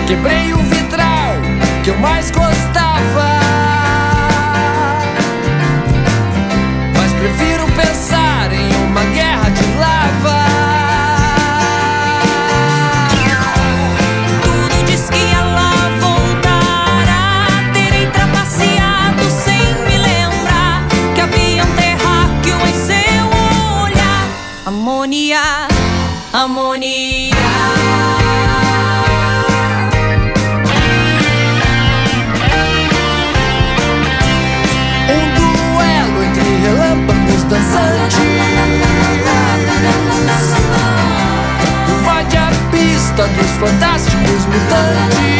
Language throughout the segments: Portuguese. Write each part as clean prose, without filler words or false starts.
Quebrei o vitral que eu mais gostava, mas prefiro pensar em uma guerra de lava. Tudo diz que ela voltará. Terei trapaceado sem me lembrar que havia um terráqueo em seu olhar. Amônia, amônia. Relâmpagos dançantes, invade a pista dos fantásticos mutantes.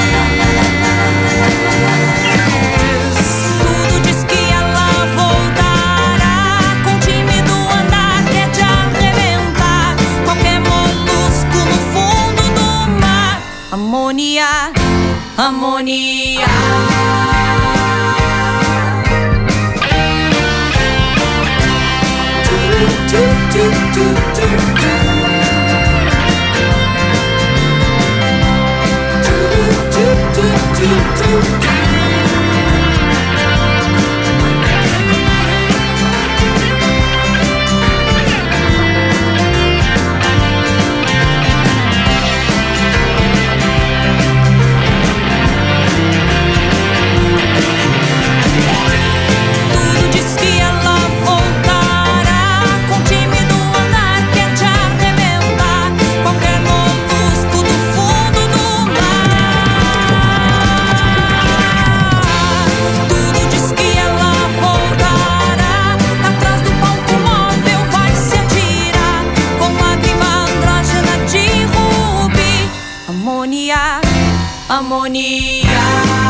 Tudo diz que ela voltará, com tímido andar que é de arrebentar qualquer molusco no fundo do mar. Amônia, amônia. Amônia, amônia.